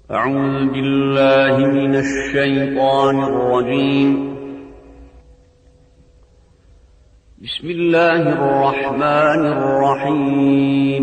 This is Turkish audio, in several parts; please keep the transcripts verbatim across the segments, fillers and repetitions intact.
أعوذ بالله من الشيطان الرجيم. بسم الله الرحمن الرحيم.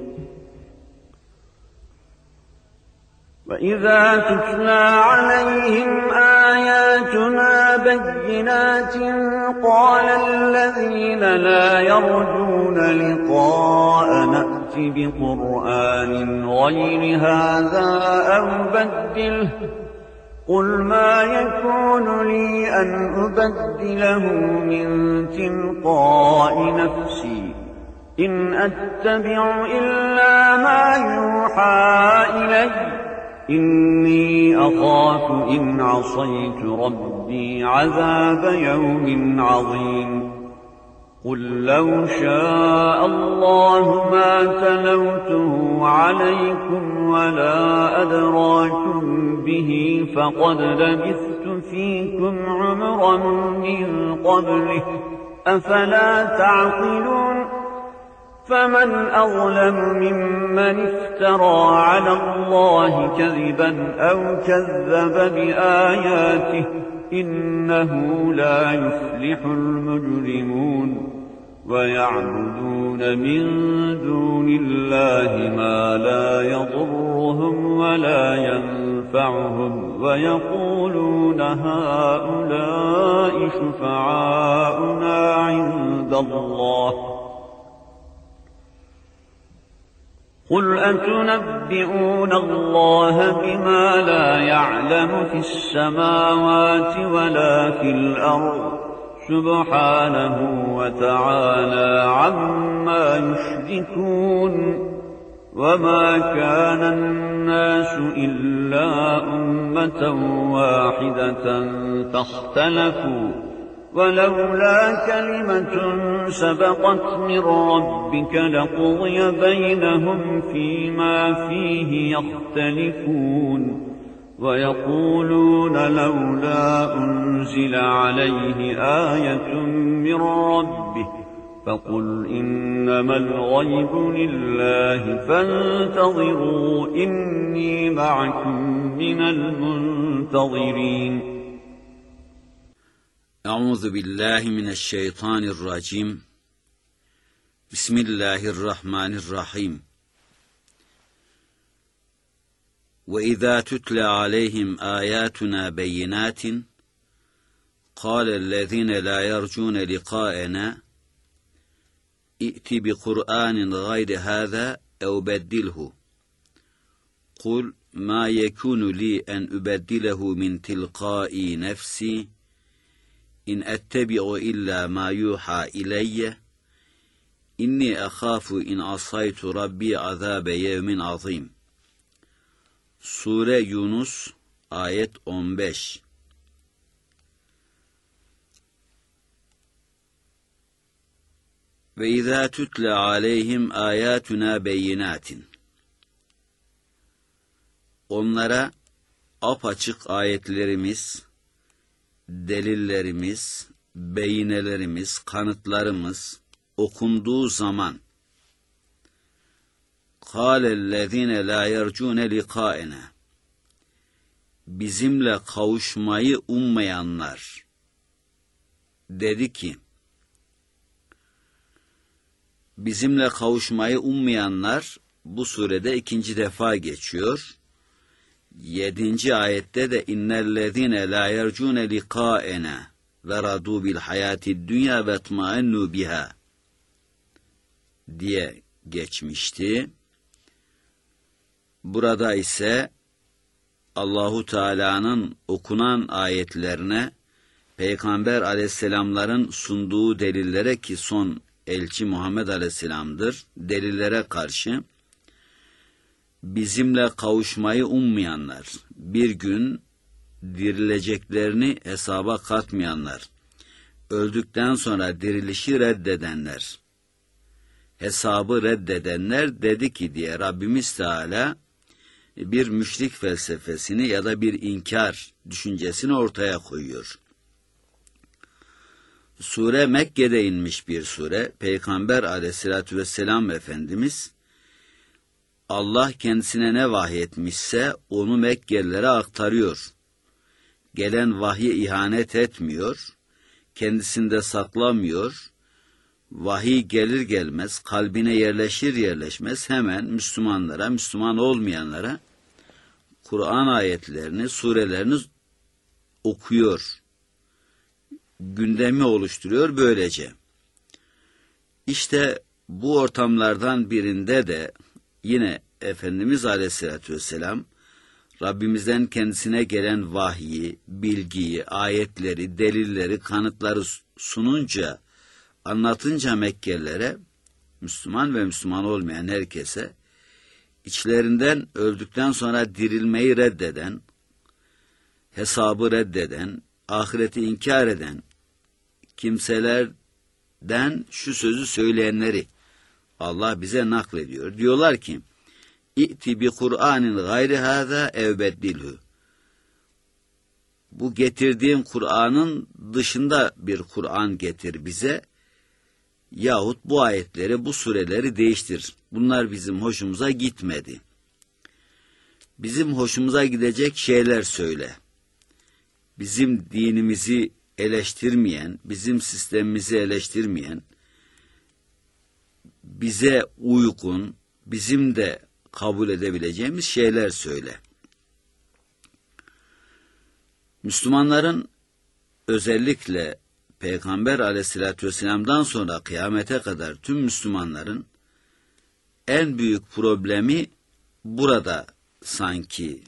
وإذا تتلى عليهم آياتنا بينات قال الذين لا يرجون لقاءنا ائت بقرآن غير هذا أو بدله قل ما يكون لي أن أبدله من تلقاء نفسي إن أتبع إلا ما يوحى إلي إني أخاف إن عصيت ربي عذاب يوم عظيم. قل لو شاء الله ما تلوته عليكم ولا أدراكم به فقد لبثت فيكم عمرا من قبله أفلا تعقلون. فمن أظلم ممن افترى على الله كذبا أو كذب بآياته إنه لا يفلح المجرمون. ويعبدون من دون الله ما لا يضرهم ولا ينفعهم ويقولون هؤلاء شفعاؤنا عند الله قل أتنبئون الله بما لا يعلم في السماوات ولا في الأرض سبحانه وتعالى عما يشركون. وما كان الناس إلا أمة واحدة فاختلفوا ولولا كلمة سبقت من ربك لقضي بينهم فيما فيه يختلفون. ويقولون لولا أنزل عليه آية من ربه فقل إنما الغيب لله فانتظروا إني معكم من المنتظرين. أعوذ بالله من الشيطان الرجيم. بسم الله الرحمن الرحيم. وإذا تتلى عليهم آياتنا بينات قال الذين لا يرجون لقاءنا ائت بقرآن غير هذا أو بدله قل ما يكون لي أن أبدله من تلقاء نفسي إن أتبع إلا ما يوحى إلي إني أخاف إن عصيت ربي عذاب يوم عظيم. Sure Yunus ayet on beş. Ve izâ tutle aleyhim âyâtunâ beyinâtin. Onlara apaçık ayetlerimiz, delillerimiz, beyinelerimiz, kanıtlarımız okunduğu zaman kâlellezîne lâ yercûne liqâena, bizimle kavuşmayı ummayanlar dedi ki, bizimle kavuşmayı ummayanlar bu surede ikinci defa geçiyor. Yedinci ayette de innellezîne lâ yercûne liqâena ve radû bil hayâtid dünya ve etmâennû biha diye geçmişti. Burada ise Allahu Teala'nın okunan ayetlerine Peygamber Aleyhisselamların sunduğu delillere, ki son elçi Muhammed Aleyhisselam'dır, delillere karşı bizimle kavuşmayı ummayanlar, bir gün dirileceklerini hesaba katmayanlar, öldükten sonra dirilişi reddedenler, hesabı reddedenler dedi ki diye Rabbimiz Teala bir müşrik felsefesini ya da bir inkar düşüncesini ortaya koyuyor. Sure Mekke'de inmiş bir sure. Peygamber Aleyhisselatü vesselam Efendimiz Allah kendisine ne vahyetmişse onu Mekkelilere aktarıyor. Gelen vahye ihanet etmiyor, kendisinde saklamıyor. Vahiy gelir gelmez, kalbine yerleşir yerleşmez hemen Müslümanlara, Müslüman olmayanlara Kur'an ayetlerini, surelerini okuyor. Gündemi oluşturuyor böylece. İşte bu ortamlardan birinde de yine Efendimiz Aleyhisselatü Vesselam Rabbimizden kendisine gelen vahyi, bilgiyi, ayetleri, delilleri, kanıtları sununca, anlatınca Mekkelilere, Müslüman ve Müslüman olmayan herkese, içlerinden öldükten sonra dirilmeyi reddeden, hesabı reddeden, ahireti inkar eden kimselerden şu sözü söyleyenleri Allah bize naklediyor. Diyorlar ki, İ'ti bi Kur'anin gayri hâzâ ev beddilhü. Bu getirdiğin Kur'an'ın dışında bir Kur'an getir bize, yahut bu ayetleri, bu sureleri değiştir. Bunlar bizim hoşumuza gitmedi. Bizim hoşumuza gidecek şeyler söyle. Bizim dinimizi eleştirmeyen, bizim sistemimizi eleştirmeyen, bize uygun, bizim de kabul edebileceğimiz şeyler söyle. Müslümanların özellikle Peygamber Aleyhisselatü Vesselam'dan sonra kıyamete kadar tüm Müslümanların en büyük problemi burada sanki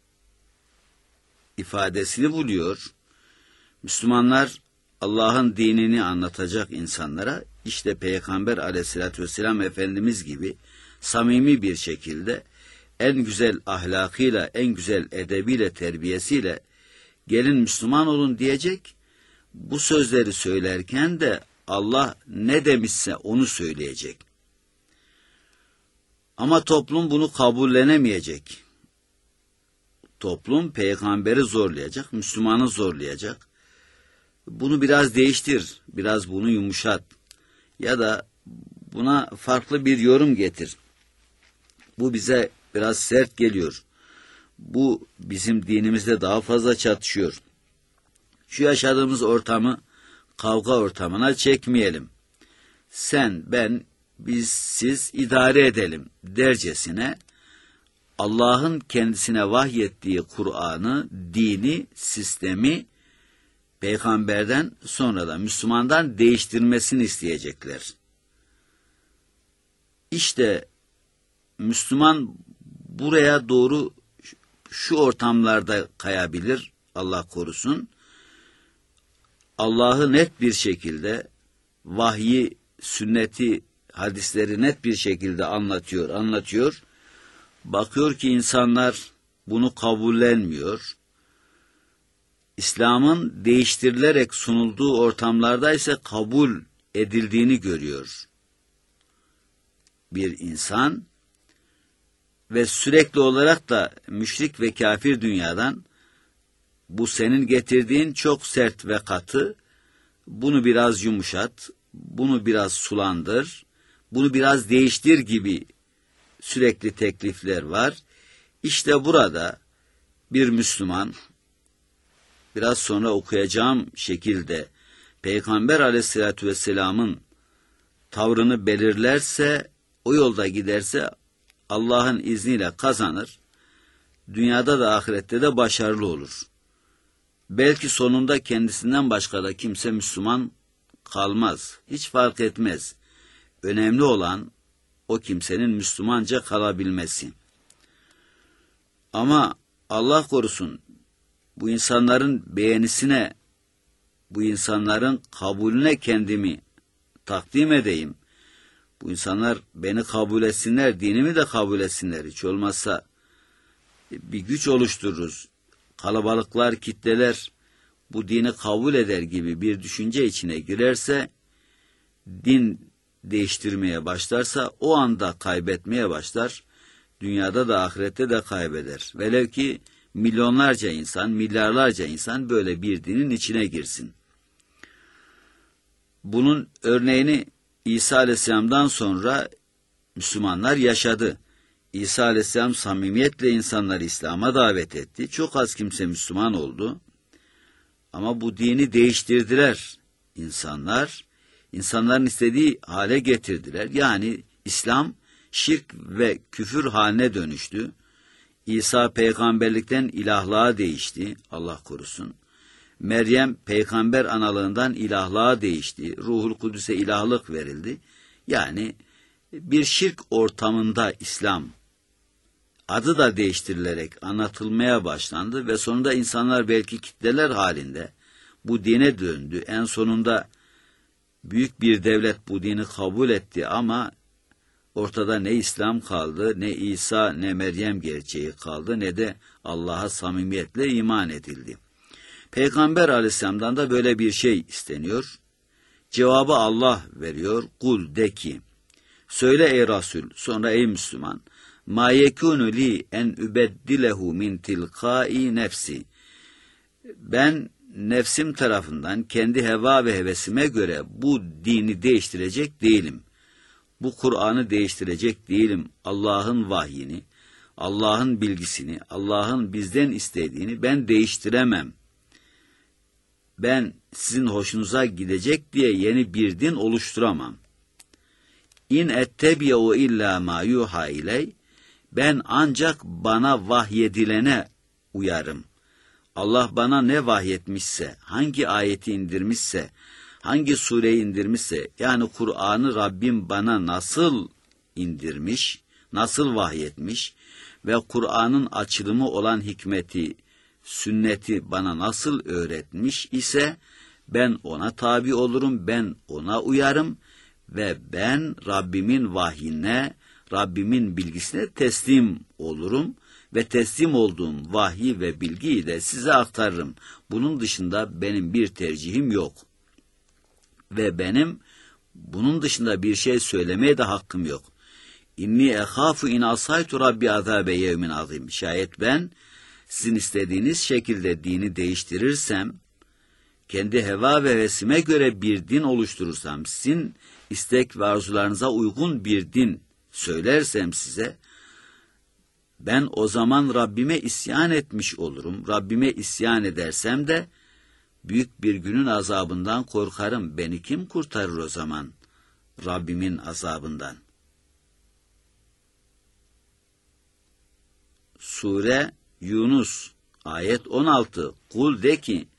ifadesini buluyor. Müslümanlar Allah'ın dinini anlatacak insanlara işte Peygamber Aleyhisselatü Vesselam Efendimiz gibi samimi bir şekilde en güzel ahlakıyla, en güzel edebiyle, terbiyesiyle gelin Müslüman olun diyecek. Bu sözleri söylerken de Allah ne demişse onu söyleyecek. Ama toplum bunu kabullenemeyecek. Toplum peygamberi zorlayacak, Müslümanı zorlayacak. Bunu biraz değiştir, biraz bunu yumuşat ya da buna farklı bir yorum getir. Bu bize biraz sert geliyor. Bu bizim dinimizde daha fazla çatışıyor. Şu yaşadığımız ortamı kavga ortamına çekmeyelim. Sen, ben, biz, siz idare edelim dercesine Allah'ın kendisine vahyettiği Kur'an'ı, dini, sistemi peygamberden sonra da Müslümandan değiştirmesini isteyecekler. İşte Müslüman buraya doğru şu ortamlarda kayabilir, Allah korusun. Allah'ı net bir şekilde, vahyi, sünneti, hadisleri net bir şekilde anlatıyor, anlatıyor. Bakıyor ki insanlar bunu kabullenmiyor. İslam'ın değiştirilerek sunulduğu ortamlarda ise kabul edildiğini görüyor bir insan ve sürekli olarak da müşrik ve kafir dünyadan bu senin getirdiğin çok sert ve katı, bunu biraz yumuşat, bunu biraz sulandır, bunu biraz değiştir gibi sürekli teklifler var. İşte burada bir Müslüman, biraz sonra okuyacağım şekilde Peygamber Aleyhisselatü Vesselam'ın tavrını belirlerse, o yolda giderse Allah'ın izniyle kazanır, dünyada da ahirette de başarılı olur. Belki sonunda kendisinden başka da kimse Müslüman kalmaz, hiç fark etmez. Önemli olan o kimsenin Müslümanca kalabilmesi. Ama Allah korusun, bu insanların beğenisine, bu insanların kabulüne kendimi takdim edeyim. Bu insanlar beni kabul etsinler, dinimi de kabul etsinler. Hiç olmazsa bir güç oluştururuz. Kalabalıklar, kitleler bu dini kabul eder gibi bir düşünce içine girerse, din değiştirmeye başlarsa o anda kaybetmeye başlar. Dünyada da ahirette de kaybeder. Velev ki milyonlarca insan, milyarlarca insan böyle bir dinin içine girsin. Bunun örneğini İsa Aleyhisselam'dan sonra Müslümanlar yaşadı. İsa Aleyhisselam samimiyetle insanları İslam'a davet etti. Çok az kimse Müslüman oldu. Ama bu dini değiştirdiler insanlar. İnsanların istediği hale getirdiler. Yani İslam şirk ve küfür haline dönüştü. İsa peygamberlikten ilahlığa değişti. Allah korusun. Meryem peygamber analığından ilahlığa değişti. Ruhul Kudüs'e ilahlık verildi. Yani bir şirk ortamında İslam adı da değiştirilerek anlatılmaya başlandı ve sonunda insanlar belki kitleler halinde bu dine döndü. En sonunda büyük bir devlet bu dini kabul etti ama ortada ne İslam kaldı, ne İsa, ne Meryem gerçeği kaldı, ne de Allah'a samimiyetle iman edildi. Peygamber Aleyhisselam'dan da böyle bir şey isteniyor. Cevabı Allah veriyor. Kul de ki, söyle ey Resul, sonra ey Müslüman, ma yekunu li en übeddilehu min tilkai nefsi. Ben nefsim tarafından kendi heva ve hevesime göre bu dini değiştirecek değilim. Bu Kur'an'ı değiştirecek değilim. Allah'ın vahyini, Allah'ın bilgisini, Allah'ın bizden istediğini ben değiştiremem. Ben sizin hoşunuza gidecek diye yeni bir din oluşturamam. İn ettebi'u illa ma yuha iley. Ben ancak bana vahyedilene uyarım. Allah bana ne vahyetmişse, hangi ayeti indirmişse, hangi sureyi indirmişse, yani Kur'an'ı Rabbim bana nasıl indirmiş, nasıl vahyetmiş ve Kur'an'ın açılımı olan hikmeti, sünneti bana nasıl öğretmiş ise ben ona tabi olurum, ben ona uyarım ve ben Rabbimin vahyine, Rabbimin bilgisine teslim olurum ve teslim olduğum vahyi ve bilgiyi de size aktarırım. Bunun dışında benim bir tercihim yok. Ve benim bunun dışında bir şey söylemeye de hakkım yok. İnni ehâfu in asaytu rabbi azâbe yevmin azîm. Şayet ben sizin istediğiniz şekilde dini değiştirirsem, kendi heva ve hevesime göre bir din oluşturursam, sizin istek ve arzularınıza uygun bir din söylersem size, ben o zaman Rabbime isyan etmiş olurum. Rabbime isyan edersem de büyük bir günün azabından korkarım. Beni kim kurtarır o zaman Rabbimin azabından? Sure Yunus ayet on altı. Kul de ki,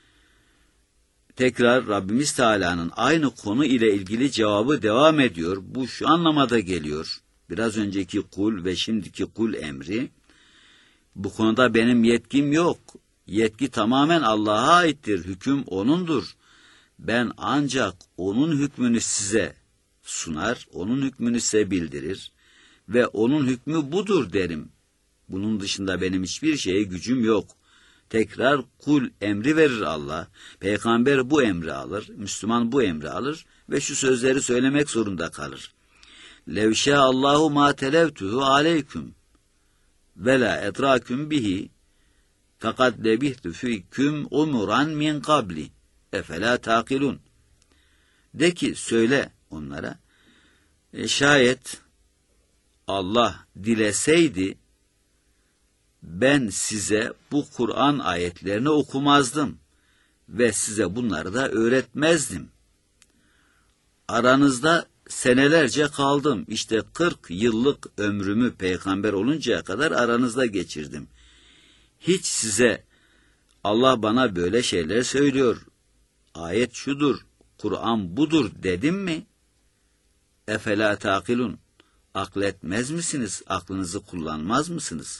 tekrar Rabbimiz Teala'nın aynı konu ile ilgili cevabı devam ediyor. Bu şu anlamada geliyor. Biraz önceki kul ve şimdiki kul emri. Bu konuda benim yetkim yok. Yetki tamamen Allah'a aittir. Hüküm O'nundur. Ben ancak O'nun hükmünü size sunar, O'nun hükmünü size bildirir ve O'nun hükmü budur derim. Bunun dışında benim hiçbir şeye gücüm yok. Tekrar kul emri verir Allah. Peygamber bu emri alır, Müslüman bu emri alır ve şu sözleri söylemek zorunda kalır. Lev şâallahu mâ televtuhu aleyküm ve la edraküm bihi fakat lebihtu fîküm umuran min kabli efelâ tâkilun. De ki söyle onlara, e, şayet Allah dileseydi ben size bu Kur'an ayetlerini okumazdım ve size bunları da öğretmezdim. Aranızda senelerce kaldım. İşte kırk yıllık ömrümü peygamber oluncaya kadar aranızda geçirdim. Hiç size Allah bana böyle şeyler söylüyor, ayet şudur, Kur'an budur dedim mi? Efela takilun. Akletmez misiniz? Aklınızı kullanmaz mısınız?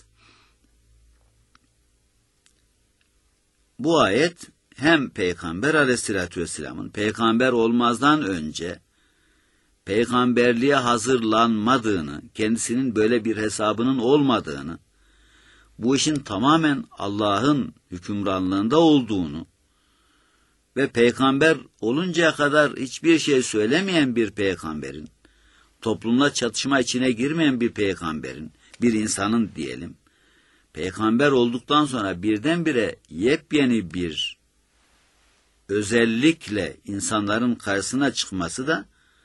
Bu ayet hem Peygamber Aleyhisselatü Vesselam'ın peygamber olmazdan önce peygamberliğe hazırlanmadığını, kendisinin böyle bir hesabının olmadığını, bu işin tamamen Allah'ın hükümranlığında olduğunu ve peygamber oluncaya kadar hiçbir şey söylemeyen bir peygamberin, toplumla çatışma içine girmeyen bir peygamberin, bir insanın diyelim, peygamber olduktan sonra birdenbire yepyeni bir özellikle insanların karşısına çıkması da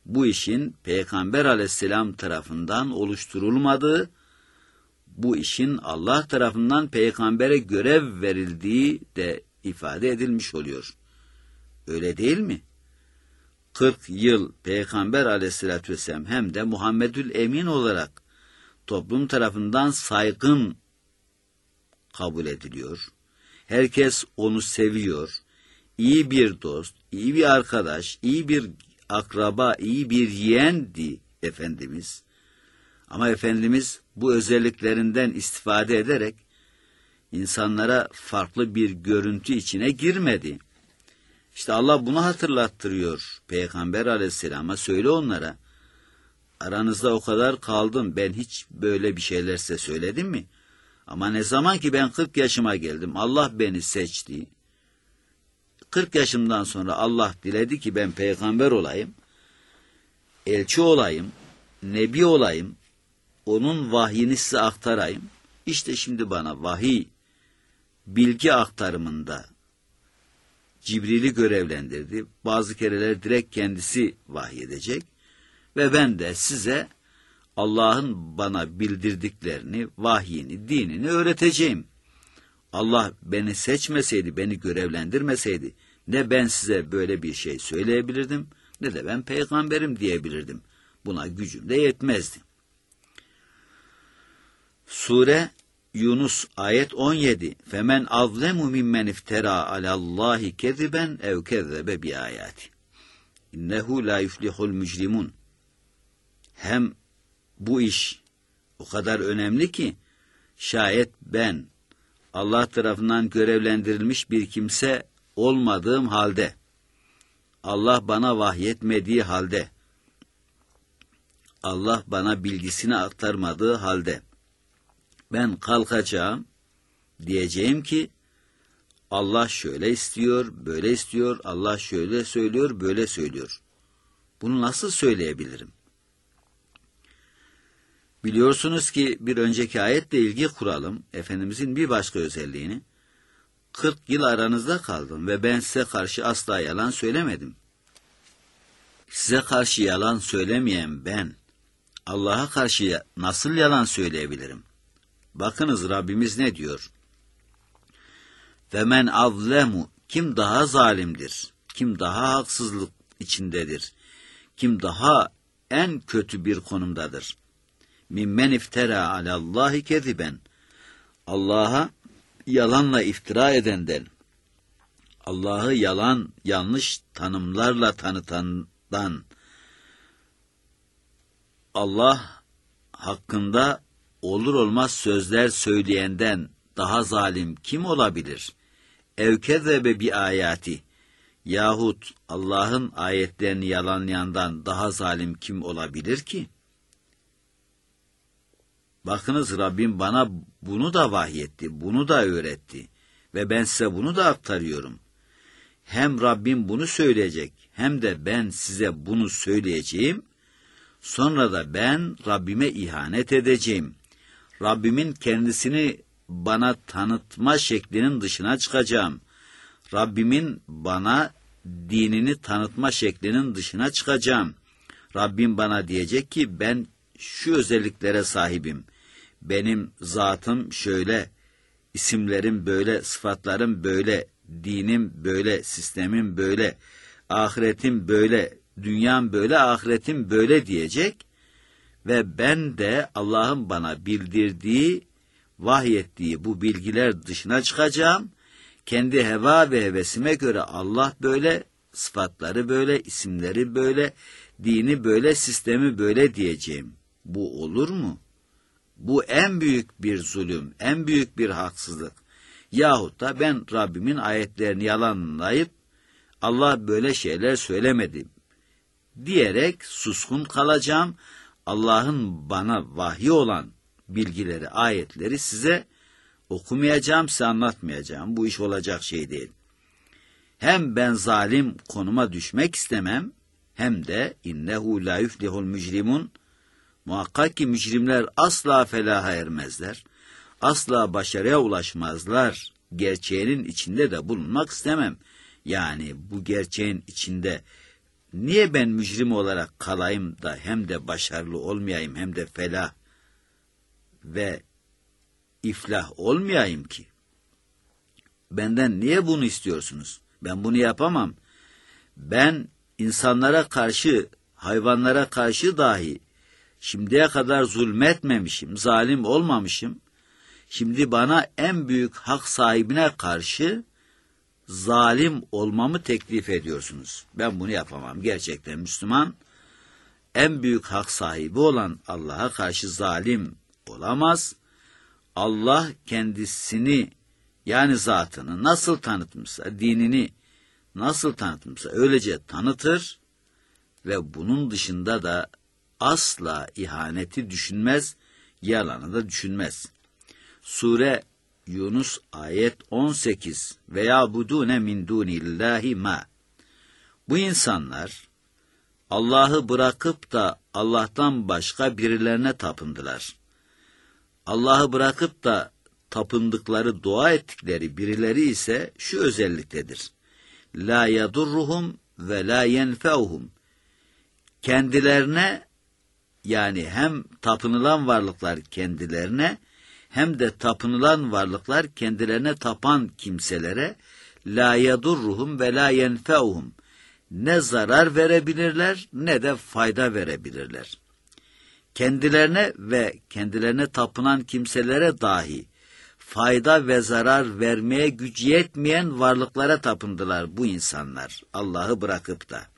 bu işin Peygamber aleyhisselam tarafından oluşturulmadığı, bu işin Allah tarafından peygambere görev verildiği de ifade edilmiş oluyor. Öyle değil mi? kırk yıl Peygamber aleyhissalatü vesselam hem de Muhammedül Emin olarak toplum tarafından saygın kabul ediliyor. Herkes onu seviyor. İyi bir dost, iyi bir arkadaş, iyi bir akraba, iyi bir yeğendi Efendimiz. Ama Efendimiz bu özelliklerinden istifade ederek insanlara farklı bir görüntü içine girmedi. İşte Allah bunu hatırlattırıyor Peygamber aleyhisselama. Söyle onlara, aranızda o kadar kaldım, ben hiç böyle bir şeyler size söyledim mi? Ama ne zaman ki ben kırk yaşıma geldim, Allah beni seçti. kırk yaşımdan sonra Allah diledi ki ben peygamber olayım, elçi olayım, nebi olayım, onun vahyini size aktarayım. İşte şimdi bana vahiy, bilgi aktarımında Cibril'i görevlendirdi. Bazı kereler direkt kendisi vahyedecek ve ben de size Allah'ın bana bildirdiklerini, vahyini, dinini öğreteceğim. Allah beni seçmeseydi, beni görevlendirmeseydi ne ben size böyle bir şey söyleyebilirdim ne de ben peygamberim diyebilirdim. Buna gücüm de yetmezdi. Sure Yunus ayet on yedi. Femen azlemu mimmen iftera alallahi keziben ev kezzebe bi ayati. İnnehu la yuflihul mücrimun. Hem bu iş o kadar önemli ki şayet ben Allah tarafından görevlendirilmiş bir kimse olmadığım halde, Allah bana vahyetmediği halde, Allah bana bilgisini aktarmadığı halde ben kalkacağım, diyeceğim ki Allah şöyle istiyor, böyle istiyor, Allah şöyle söylüyor, böyle söylüyor. Bunu nasıl söyleyebilirim? Biliyorsunuz ki bir önceki ayetle ilgi kuralım, Efendimizin bir başka özelliğini, kırk yıl aranızda kaldım ve ben size karşı asla yalan söylemedim. Size karşı yalan söylemeyen ben, Allah'a karşı nasıl yalan söyleyebilirim? Bakınız Rabbimiz ne diyor? Femen azlemu, kim daha zalimdir, kim daha haksızlık içindedir, kim daha en kötü bir konumdadır. Mimmen iftera alallahi keziben, Allah'a yalanla iftira edenden, Allah'ı yalan, yanlış tanımlarla tanıtandan, Allah hakkında olur olmaz sözler söyleyenden daha zalim kim olabilir? Evkezebe bi ayati, yahut Allah'ın ayetlerini yalanlayandan daha zalim kim olabilir ki? Bakınız Rabbim bana bunu da vahyetti, bunu da öğretti ve ben size bunu da aktarıyorum. Hem Rabbim bunu söyleyecek hem de ben size bunu söyleyeceğim. Sonra da ben Rabbime ihanet edeceğim. Rabbimin kendisini bana tanıtma şeklinin dışına çıkacağım. Rabbimin bana dinini tanıtma şeklinin dışına çıkacağım. Rabbim bana diyecek ki ben şu özelliklere sahibim. Benim zatım şöyle, isimlerim böyle, sıfatlarım böyle, dinim böyle, sistemim böyle, ahiretim böyle, dünyam böyle, ahiretim böyle diyecek. Ve ben de Allah'ın bana bildirdiği, vahyettiği bu bilgiler dışına çıkacağım. Kendi heva ve hevesime göre Allah böyle, sıfatları böyle, isimleri böyle, dini böyle, sistemi böyle diyeceğim. Bu olur mu? Bu en büyük bir zulüm, en büyük bir haksızlık. Yahut da ben Rabbimin ayetlerini yalanlayıp Allah böyle şeyler söylemedi diyerek suskun kalacağım. Allah'ın bana vahyi olan bilgileri, ayetleri size okumayacağım, size anlatmayacağım. Bu iş olacak şey değil. Hem ben zalim konuma düşmek istemem, hem de innehu la yuflihul mücrimun, muhakkak ki mücrimler asla felaha ermezler, asla başarıya ulaşmazlar gerçeğinin içinde de bulunmak istemem. Yani bu gerçeğin içinde Niye ben mücrim olarak kalayım da hem de başarılı olmayayım hem de felah ve iflah olmayayım ki? Benden niye bunu istiyorsunuz? Ben bunu yapamam. Ben insanlara karşı, hayvanlara karşı dahi şimdiye kadar zulmetmemişim, zalim olmamışım. Şimdi bana en büyük hak sahibine karşı zalim olmamı teklif ediyorsunuz. Ben bunu yapamam. Gerçekten Müslüman en büyük hak sahibi olan Allah'a karşı zalim olamaz. Allah kendisini, yani zatını nasıl tanıtmışsa, dinini nasıl tanıtmışsa öylece tanıtır ve bunun dışında da asla ihaneti düşünmez, yalanı da düşünmez. Sure Yunus ayet on sekiz veya budune min dunillahi ma. Bu insanlar Allah'ı bırakıp da Allah'tan başka birilerine tapındılar. Allah'ı bırakıp da tapındıkları, dua ettikleri birileri ise şu özelliktedir. La yadurruhum ve la yenfeuhum. Kendilerine, yani hem tapınılan varlıklar kendilerine hem de tapınılan varlıklar kendilerine tapan kimselere la yadurruhum ve la yenfeuhum. Ne zarar verebilirler ne de fayda verebilirler. Kendilerine ve kendilerine tapınan kimselere dahi fayda ve zarar vermeye güç yetmeyen varlıklara tapındılar bu insanlar, Allah'ı bırakıp da.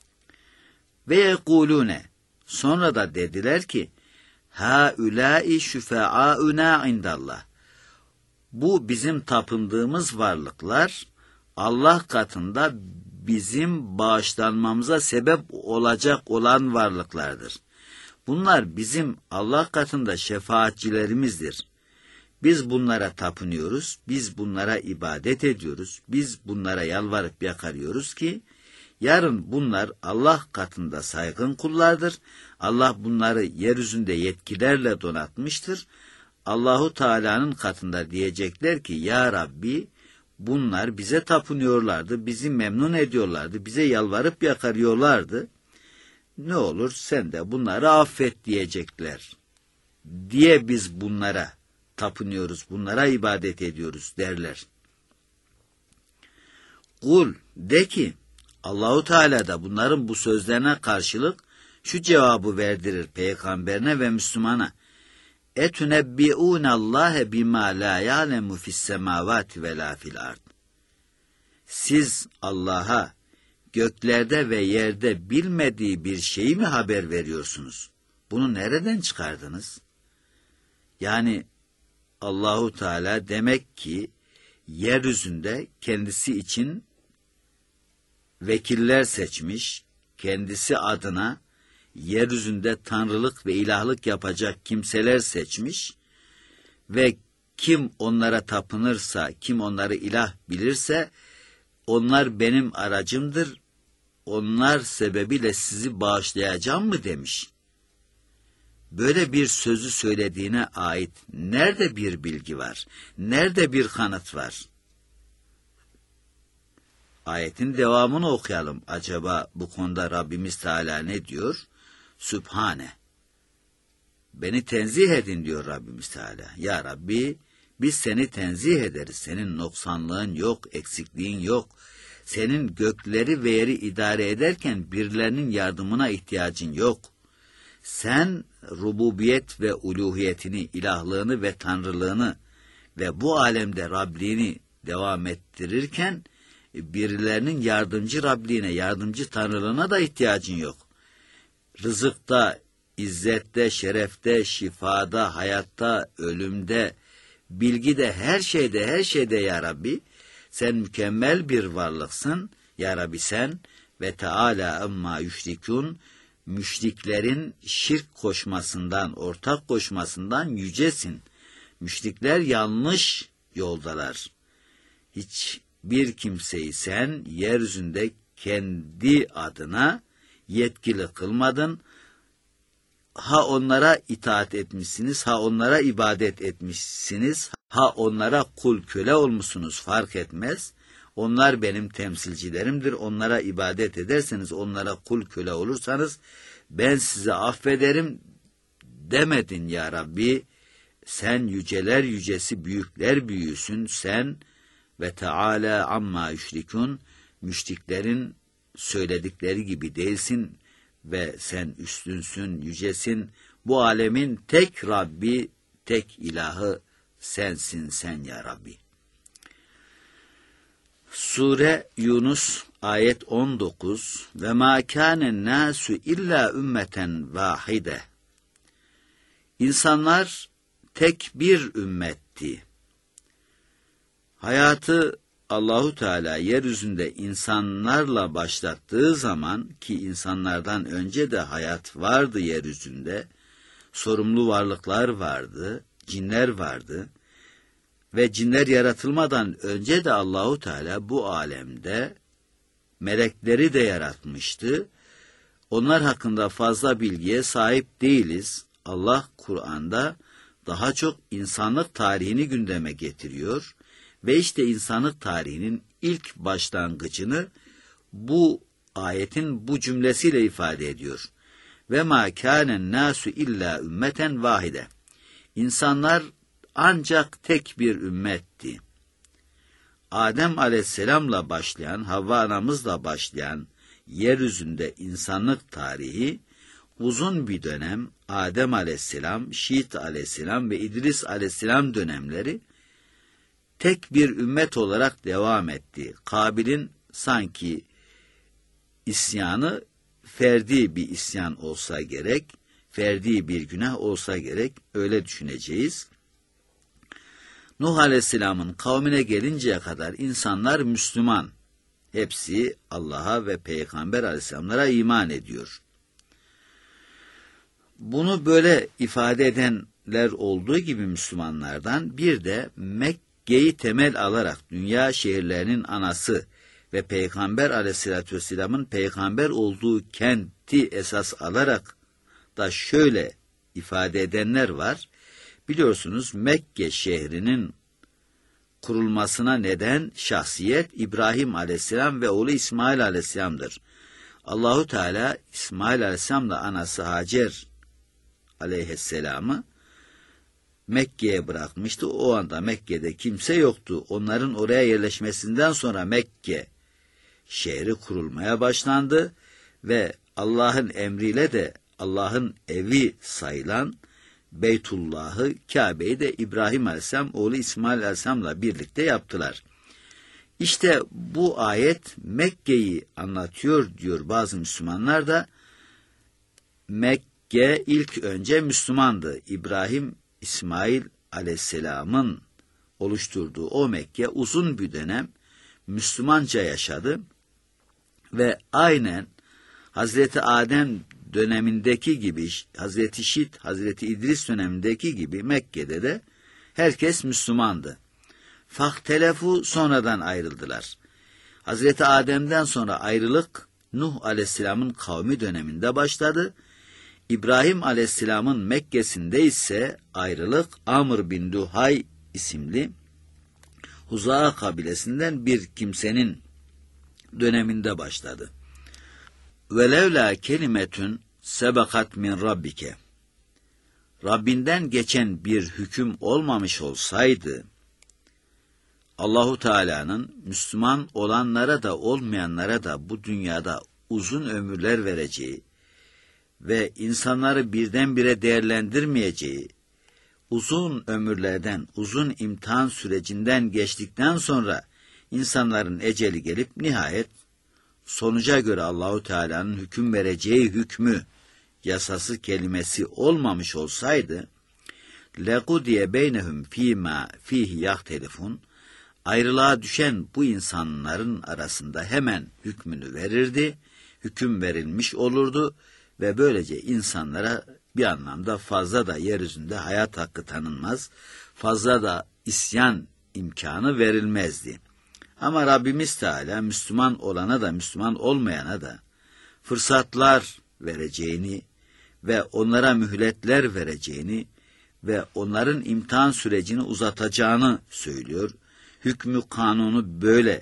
Ve yekulune, sonra da dediler ki, haulâi şüfe'âuna indallah. Bu bizim tapındığımız varlıklar Allah katında bizim bağışlanmamıza sebep olacak olan varlıklardır. Bunlar bizim Allah katında şefaatçilerimizdir. Biz bunlara tapınıyoruz, biz bunlara ibadet ediyoruz, biz bunlara yalvarıp yakarıyoruz ki, yarın bunlar Allah katında saygın kullardır. Allah bunları yeryüzünde yetkilerle donatmıştır. Allahu Teala'nın katında diyecekler ki, ya Rabbi, bunlar bize tapınıyorlardı, bizi memnun ediyorlardı, bize yalvarıp yakarıyorlardı. Ne olur sen de bunları affet diyecekler. Diye biz bunlara tapınıyoruz, bunlara ibadet ediyoruz derler. Kul, de ki, Allahu Teala da bunların bu sözlerine karşılık şu cevabı verdirir peygamberine ve Müslümana. Etunebbi'ûnallâhe bimâ lâ ya'lemu fissemâvâti ve lâ fil ard. Siz Allah'a göklerde ve yerde bilmediği bir şeyi mi haber veriyorsunuz? Bunu nereden çıkardınız? Yani Allahu Teala demek ki yeryüzünde kendisi için vekiller seçmiş, kendisi adına yeryüzünde tanrılık ve ilahlık yapacak kimseler seçmiş ve kim onlara tapınırsa, kim onları ilah bilirse, onlar benim aracımdır, onlar sebebiyle sizi bağışlayacağım mı demiş. Böyle bir sözü söylediğine ait nerede bir bilgi var, nerede bir kanıt var? Ayetin devamını okuyalım. Acaba bu konuda Rabbimiz Teala ne diyor? Sübhane. Beni tenzih edin diyor Rabbimiz Teala. Ya Rabbi, biz seni tenzih ederiz. Senin noksanlığın yok, eksikliğin yok. Senin gökleri ve yeri idare ederken birilerinin yardımına ihtiyacın yok. Sen rububiyet ve uluhiyetini, ilahlığını ve tanrılığını ve bu alemde Rabliğini devam ettirirken birilerinin yardımcı Rabliğine, yardımcı tanrılığına da ihtiyacın yok. Rızıkta, izzette, şerefte, şifada, hayatta, ölümde, bilgide, her şeyde, her şeyde ya Rabbi, sen mükemmel bir varlıksın. Ya Rabbi sen ve Teala amma yüşrikûn, müşriklerin şirk koşmasından, ortak koşmasından yücesin. Müşrikler yanlış yoldalar. Hiçbir kimseyi sen yeryüzünde kendi adına yetkili kılmadın. Ha onlara itaat etmişsiniz, ha onlara ibadet etmişsiniz, ha onlara kul köle olmuşsunuz fark etmez. Onlar benim temsilcilerimdir. Onlara ibadet ederseniz, onlara kul köle olursanız ben sizi affederim demedin ya Rabbi. Sen yüceler yücesi, büyükler büyüsün. Sen ve Teala amma yüşrikun, müşriklerin söyledikleri gibi değilsin ve sen üstünsün, yücesin. Bu alemin tek Rabbi, tek ilahı sensin sen ya Rabbi. Sure Yunus ayet on dokuz ve ma kânen nâsü illa ümmeten vâhide. İnsanlar tek bir ümmetti. Hayatı Allahu Teala yeryüzünde insanlarla başlattığı zaman, ki insanlardan önce de hayat vardı yeryüzünde, sorumlu varlıklar vardı, cinler vardı ve cinler yaratılmadan önce de Allahu Teala bu alemde melekleri de yaratmıştı. Onlar hakkında fazla bilgiye sahip değiliz. Allah Kur'an'da daha çok insanlık tarihini gündeme getiriyor ve işte insanlık tarihinin ilk başlangıcını bu ayetin bu cümlesiyle ifade ediyor. Ve ma kânen nâsü illa ümmeten vahide. İnsanlar ancak tek bir ümmetti. Adem aleyhisselamla başlayan, Havva anamızla başlayan yeryüzünde insanlık tarihi uzun bir dönem, Adem aleyhisselam, Şiit aleyhisselam ve İdris aleyhisselam dönemleri tek bir ümmet olarak devam etti. Kabil'in sanki isyanı ferdi bir isyan olsa gerek, ferdi bir günah olsa gerek, öyle düşüneceğiz. Nuh Aleyhisselam'ın kavmine gelinceye kadar insanlar Müslüman. Hepsi Allah'a ve Peygamber Aleyhisselamlara iman ediyor. Bunu böyle ifade edenler olduğu gibi Müslümanlardan bir de Mekke'yi temel alarak dünya şehirlerinin anası ve Peygamber Aleyhisselatü Vesselam'ın peygamber olduğu kenti esas alarak da şöyle ifade edenler var. Biliyorsunuz Mekke şehrinin kurulmasına neden şahsiyet İbrahim Aleyhisselam ve oğlu İsmail Aleyhisselam'dır. Allahu Teala İsmail Aleyhisselam'la anası Hacer Aleyhisselam'ı Mekke'ye bırakmıştı. O anda Mekke'de kimse yoktu. Onların oraya yerleşmesinden sonra Mekke şehri kurulmaya başlandı ve Allah'ın emriyle de Allah'ın evi sayılan Beytullah'ı, Kabe'yi de İbrahim Aleyhisselam oğlu İsmail Aleyhisselam'la birlikte yaptılar. İşte bu ayet Mekke'yi anlatıyor diyor bazı Müslümanlar da. Mekke ilk önce Müslümandı. İbrahim, İsmail Aleyhisselam'ın oluşturduğu o Mekke uzun bir dönem Müslümanca yaşadı ve aynen Hazreti Adem dönemindeki gibi, Hazreti Şit, Hazreti İdris dönemindeki gibi Mekke'de de herkes Müslümandı. Fahtelefu sonradan ayrıldılar. Hazreti Adem'den sonra ayrılık Nuh Aleyhisselam'ın kavmi döneminde başladı. İbrahim Aleyhisselam'ın Mekke'sinde ise ayrılık Amr bin Luhay isimli Huza'a kabilesinden bir kimsenin döneminde başladı. Velevla kelimetün sebakat min rabbike. Rabbinden geçen bir hüküm olmamış olsaydı, Allahu Teala'nın Müslüman olanlara da olmayanlara da bu dünyada uzun ömürler vereceği ve insanları birdenbire değerlendirmeyeceği, uzun ömürlerden, uzun imtihan sürecinden geçtikten sonra insanların eceli gelip nihayet sonuca göre Allahu Teala'nın hüküm vereceği hükmü, yasası kelimesi olmamış olsaydı, lequdiye beynehum fîmâ fîhi yahtelifun, ayrılığa düşen bu insanların arasında hemen hükmünü verirdi, hüküm verilmiş olurdu ve böylece insanlara bir anlamda fazla da yeryüzünde hayat hakkı tanınmaz, fazla da isyan imkanı verilmezdi. Ama Rabbimiz Teala Müslüman olana da Müslüman olmayana da fırsatlar vereceğini ve onlara mühletler vereceğini ve onların imtihan sürecini uzatacağını söylüyor. Hükmü kanunu böyle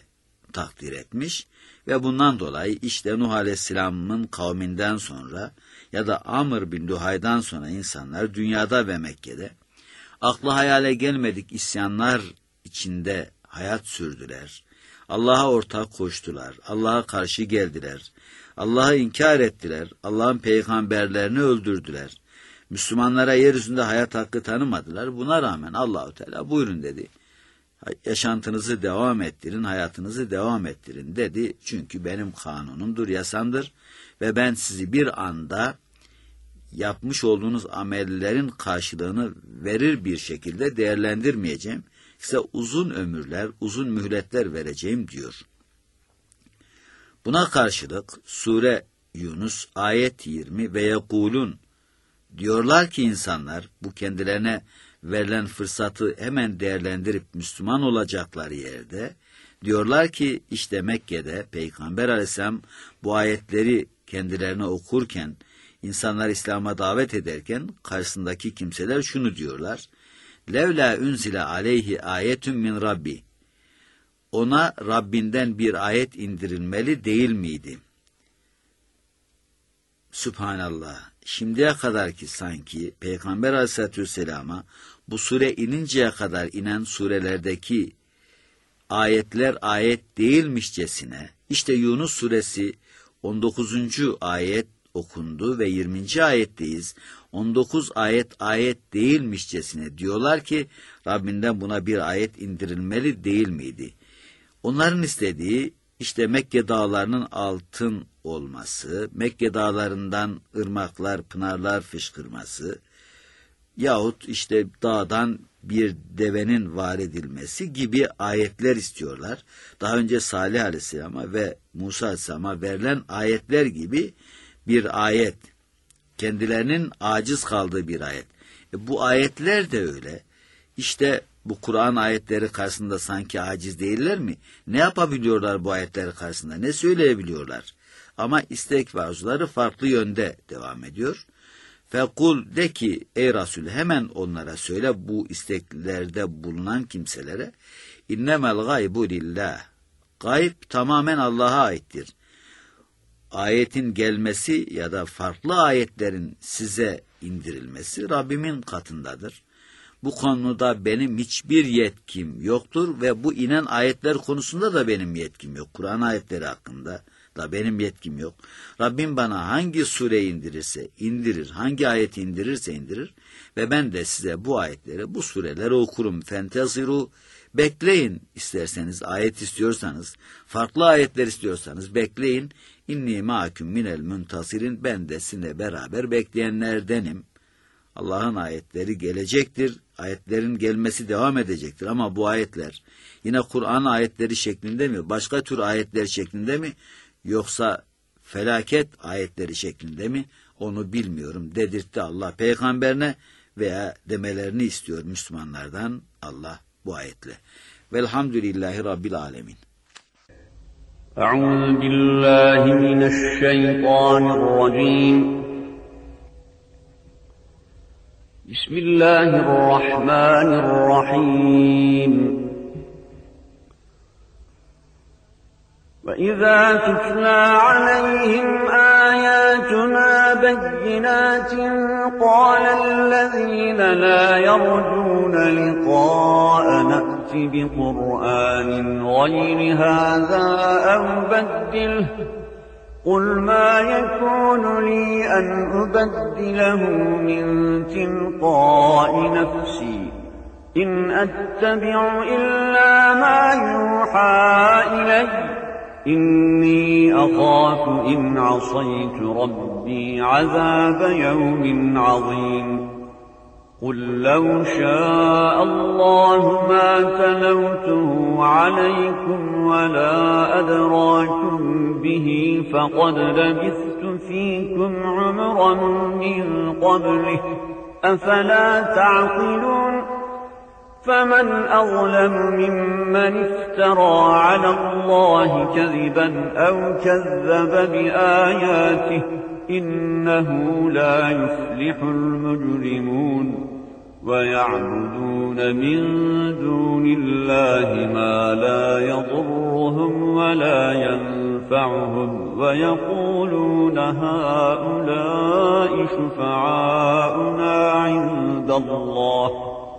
takdir etmiş ve bundan dolayı işte Nuh Aleyhisselam'ın kavminden sonra ya da Amr bin Luhay'dan sonra insanlar dünyada ve Mekke'de aklı hayale gelmedik isyanlar içinde hayat sürdüler. Allah'a ortak koştular, Allah'a karşı geldiler, Allah'ı inkar ettiler, Allah'ın peygamberlerini öldürdüler. Müslümanlara yeryüzünde hayat hakkı tanımadılar. Buna rağmen Allahu Teala buyurun dedi. Yaşantınızı devam ettirin, hayatınızı devam ettirin dedi. Çünkü benim kanunumdur, yasamdır ve ben sizi bir anda yapmış olduğunuz amellerin karşılığını verir bir şekilde değerlendirmeyeceğim. Size uzun ömürler, uzun mühletler vereceğim diyor. Buna karşılık Sure Yunus ayet yirmi ve yekulun diyorlar ki insanlar bu kendilerine verilen fırsatı hemen değerlendirip Müslüman olacakları yerde diyorlar ki işte Mekke'de Peygamber Aleyhisselam bu ayetleri kendilerine okurken insanlar İslam'a davet ederken karşısındaki kimseler şunu diyorlar. Levla unzile aleyhi ayetun min Rabbi. Ona Rabbinden bir ayet indirilmeli değil miydi? Sübhanallah. Şimdiye kadar ki sanki Peygamber Aleyhisselatü Vesselam'a bu sure ininceye kadar inen surelerdeki ayetler ayet değilmişçesine işte Yunus suresi on dokuzuncu ayet okundu ve yirminci ayetteyiz. on dokuz ayet ayet değilmişçesine diyorlar ki Rabbinden buna bir ayet indirilmeli değil miydi? Onların istediği işte Mekke dağlarının altın olması, Mekke dağlarından ırmaklar, pınarlar fışkırması yahut işte dağdan bir devenin var edilmesi gibi ayetler istiyorlar. Daha önce Salih Aleyhisselam'a ve Musa Aleyhisselam'a verilen ayetler gibi bir ayet, kendilerinin aciz kaldığı bir ayet. E bu ayetler de öyle. İşte bu Kur'an ayetleri karşısında sanki aciz değiller mi? Ne yapabiliyorlar bu ayetler karşısında? Ne söyleyebiliyorlar? Ama istek ve arzuları farklı yönde devam ediyor. Fekul de ki ey Resul hemen onlara söyle bu isteklerde bulunan kimselere innemel gaybu lillah. Gayb tamamen Allah'a aittir. Ayetin gelmesi ya da farklı ayetlerin size indirilmesi Rabbimin katındadır. Bu konuda benim hiçbir yetkim yoktur ve bu inen ayetler konusunda da benim yetkim yok. Kur'an ayetleri hakkında da benim yetkim yok. Rabbim bana hangi sure indirirse indirir, hangi ayeti indirirse indirir ve ben de size bu ayetleri, bu sureleri okurum. Fenteziru, bekleyin isterseniz, ayet istiyorsanız, farklı ayetler istiyorsanız bekleyin. İnni ma'akum minel muntasirin, ben de sizinle beraber bekleyenlerdenim. Allah'ın ayetleri gelecektir. Ayetlerin gelmesi devam edecektir. Ama bu ayetler yine Kur'an ayetleri şeklinde mi? Başka tür ayetler şeklinde mi? Yoksa felaket ayetleri şeklinde mi? Onu bilmiyorum dedirtti Allah peygamberine veya demelerini istiyor Müslümanlardan Allah bu ayetle. Velhamdülillahi Rabbil alemin. Euzu billahi mineşşeytanirracim. Bismillahirrahmanirrahim. وَإِذَا تُتْلَى عَلَيْهِمْ آيَاتُنَا بَيِّنَاتٍ قَالَ الَّذِينَ لَا يَرْجُونَ لِقَاءَنَا ائْتِ بِقُرْآنٍ غَيْرِ هَذَا أَوْ بَدِّلْهُ قُلْ مَا يَكُونُ لِي أَنْ أُبَدِّلَهُ مِنْ تِلْقَاءِ نَفْسِي إِنْ أَتَّبِعُ إِلَّا مَا يُوحَى إِلَيَّ إِنِّي أَخَافُ إِنْ عَصَيْتُ رَبِّي عَذَابَ يَوْمٍ عَظِيمٍ قُلْ لَوْ شَاءَ اللَّهُ مَا تَلَوْتُهُ عَلَيْكُمْ وَلَا أَدْرَاكُمْ بِهِ فَقَدْ لَبِثْتُ فِيكُمْ عُمُرًا مِّن قَبْلِهِ أَفَلَا تَعْقِلُونَ فَمَنْ أَظْلَمُ مِمَّنِ افْتَرَى عَلَى اللَّهِ كَذِبًا أَوْ كَذَّبَ بِآيَاتِهِ إِنَّهُ لَا يُفْلِحُ الْمُجْرِمُونَ وَيَعْبُدُونَ مِن دُونِ اللَّهِ مَا لَا يَضُرُّهُمْ تنفعهم ويقولون هؤلاء شفعاؤنا عند الله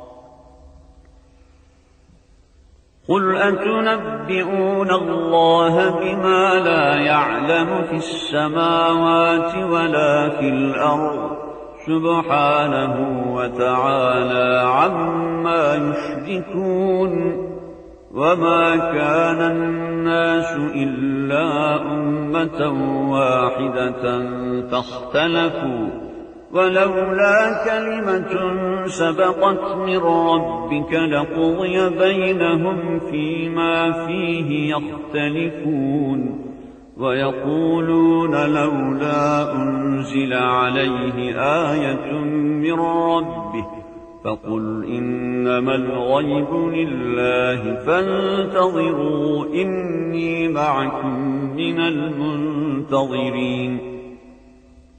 قل أتنبئون الله بما لا يعلم في السماوات ولا في الأرض سبحانه وتعالى عما يشركون وما كان الناس إلا أمة واحدة فاختلفوا ولولا كلمة سبقت من ربك لقضي بينهم فيما فيه يختلفون ويقولون لولا أنزل عليه آية من ربه فقل إنما الغيب لله فانتظروا إني معكم من المنتظرين